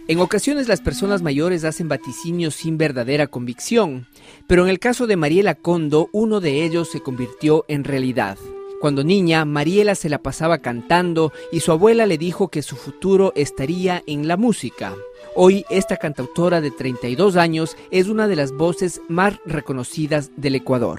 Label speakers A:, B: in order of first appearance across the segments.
A: En ocasiones las personas mayores hacen vaticinios sin verdadera convicción, pero en el caso de Mariela Condo, uno de ellos se convirtió en realidad. Cuando niña, Mariela se la pasaba cantando y su abuela le dijo que su futuro estaría en la música. Hoy, esta cantautora de 32 años es una de las voces más reconocidas del Ecuador.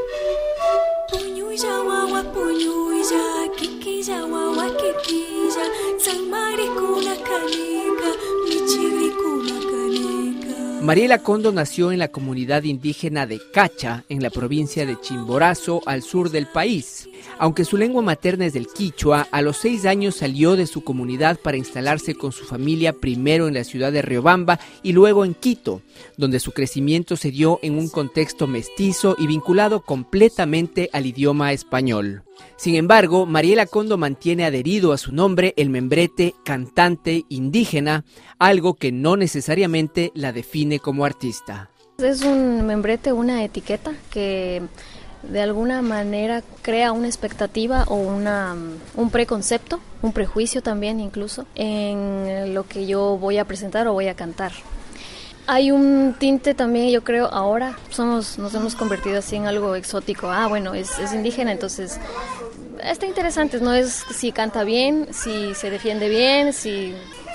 A: Mariela Condo nació en la comunidad indígena de Cacha, en la provincia de Chimborazo, al sur del país. Aunque su lengua materna es el quichua, a los 6 años salió de su comunidad para instalarse con su familia primero en la ciudad de Riobamba y luego en Quito, donde su crecimiento se dio en un contexto mestizo y vinculado completamente al idioma español. Sin embargo, Mariela Condo mantiene adherido a su nombre el membrete cantante indígena, algo que no necesariamente la define como artista.
B: Es un membrete, una etiqueta que de alguna manera crea una expectativa o un preconcepto, un prejuicio también incluso, en lo que yo voy a presentar o voy a cantar. Hay un tinte también, yo creo, ahora nos hemos convertido así en algo exótico. Bueno, es indígena, entonces está interesante, no es si canta bien, si se defiende bien, si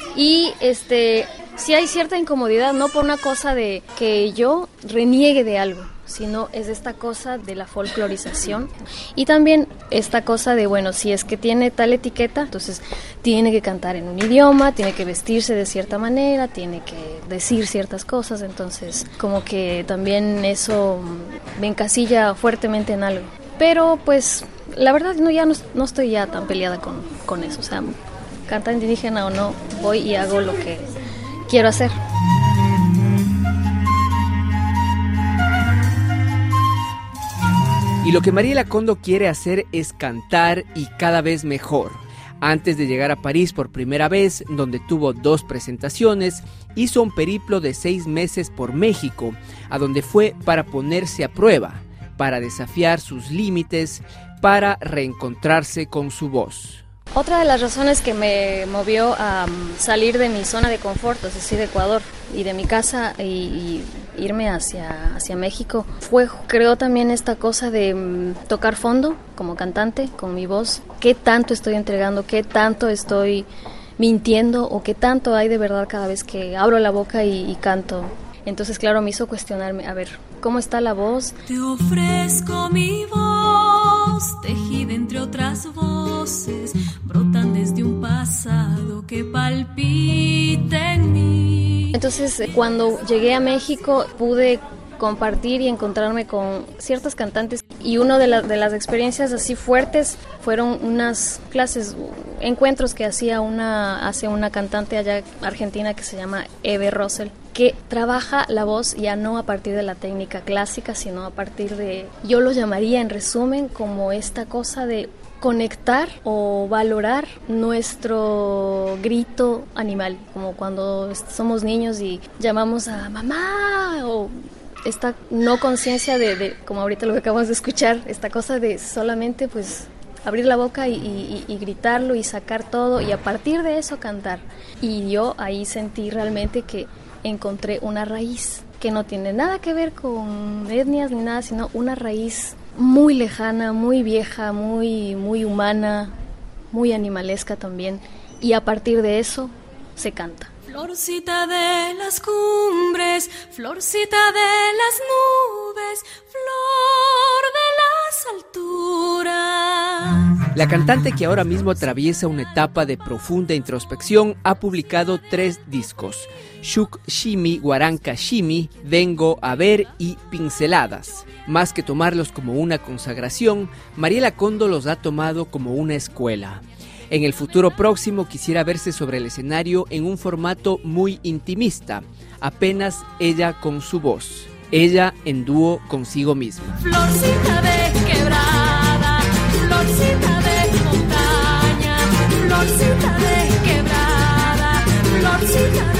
B: hay cierta incomodidad, no por una cosa de que yo reniegue de algo, sino es esta cosa de la folclorización y también esta cosa de, bueno, si es que tiene tal etiqueta, entonces tiene que cantar en un idioma, tiene que vestirse de cierta manera, tiene que decir ciertas cosas, entonces como que también eso me encasilla fuertemente en algo. Pero pues la verdad no estoy ya tan peleada con eso, o sea, canta indígena o no, voy y hago lo que quiero hacer.
A: Y lo que Mariela Condo quiere hacer es cantar y cada vez mejor. Antes de llegar a París por primera vez, donde tuvo 2 presentaciones, hizo un periplo de 6 meses por México, a donde fue para ponerse a prueba, para desafiar sus límites, para reencontrarse con su voz.
B: Otra de las razones que me movió a salir de mi zona de confort, es decir, de Ecuador y de mi casa y irme hacia México, fue, creo, también esta cosa de tocar fondo como cantante, con mi voz. ¿Qué tanto estoy entregando? ¿Qué tanto estoy mintiendo? ¿O qué tanto hay de verdad cada vez que abro la boca y canto? Entonces, claro, me hizo cuestionarme, a ver, ¿cómo está la voz?
C: Te ofrezco mi voz, tejida entre otras voces, brotan desde un pasado que palpita en mí.
B: Entonces, cuando llegué a México, pude compartir y encontrarme con ciertas cantantes y una de las experiencias así fuertes fueron unas clases, encuentros que hace una cantante allá argentina que se llama Eve Rosell, que trabaja la voz ya no a partir de la técnica clásica, sino a partir de, yo lo llamaría en resumen como esta cosa de conectar o valorar nuestro grito animal, como cuando somos niños y llamamos a mamá, o esta no conciencia de como ahorita lo que acabamos de escuchar, esta cosa de solamente pues abrir la boca y gritarlo y sacar todo y a partir de eso cantar. Y yo ahí sentí realmente que encontré una raíz que no tiene nada que ver con etnias ni nada, sino una raíz muy lejana, muy vieja, muy humana, muy animalesca también. Y a partir de eso se canta.
C: Florcita de las cumbres, florcita de las nubes, flor de las alturas.
A: La cantante, que ahora mismo atraviesa una etapa de profunda introspección, ha publicado 3 discos: Shuk Shimi, Guaranca Shimi, Vengo a ver y Pinceladas. Más que tomarlos como una consagración, Mariela Condo los ha tomado como una escuela. En el futuro próximo quisiera verse sobre el escenario en un formato muy intimista, apenas ella con su voz, ella en dúo consigo misma.
C: Florcita de quebrada, florcita de montaña, florcita de quebrada, florcita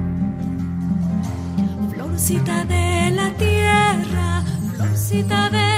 C: de montaña, florcita de la tierra, florcita de